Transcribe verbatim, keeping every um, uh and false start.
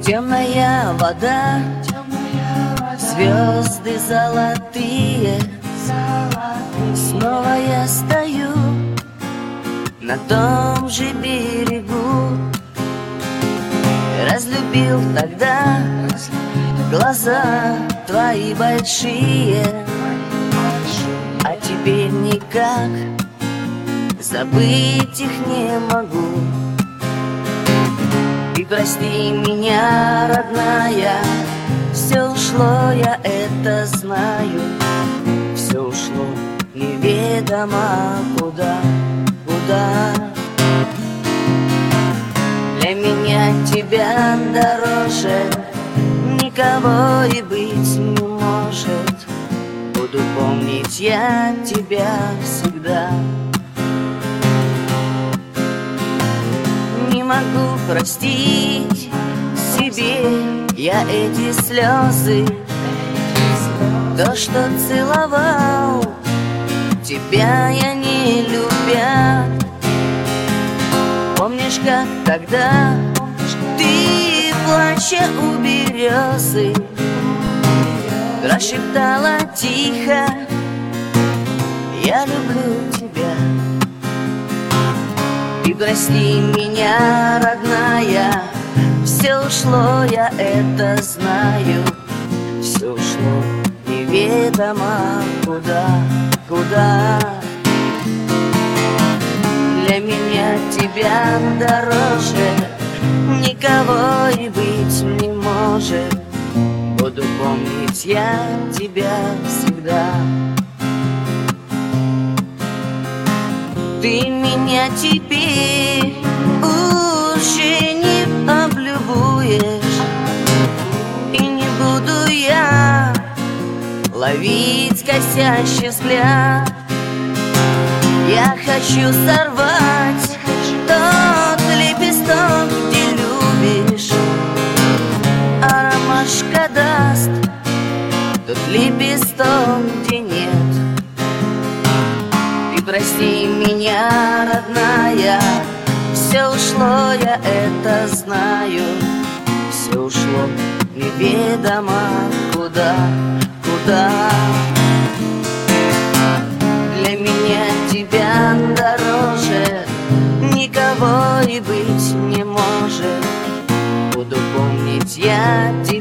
Темная вода, звезды золотые, снова я стою на том же берегу. Разлюбил тогда глаза твои большие, а теперь никак забыть их не могу. И прости меня, родная, все ушло, я это знаю. Все ушло неведомо куда, куда. Для меня тебя дороже никого и быть не может. Буду помнить я тебя всегда. Не могу простить себе я эти слезы, то, что целовал тебя я не любя. Помнишь, как тогда ты, плача у березы, прошептала тихо: я люблю тебя. И прости меня, родная, все ушло, я это знаю. Все ушло неведомо куда, куда. Для меня тебя дороже никого и быть не может. Буду помнить я тебя всегда. Ты меня теперь уже не облюбуешь, и не буду я ловить косящий взгляд. Я хочу сорвать тот лепесток, где любишь, а ромашка даст тот лепесток, где нет. Ты прости меня, родная, все ушло, я это знаю. Все ушло неведомо куда, куда. Для меня тебя дороже никого и быть не может. Буду помнить я тебя.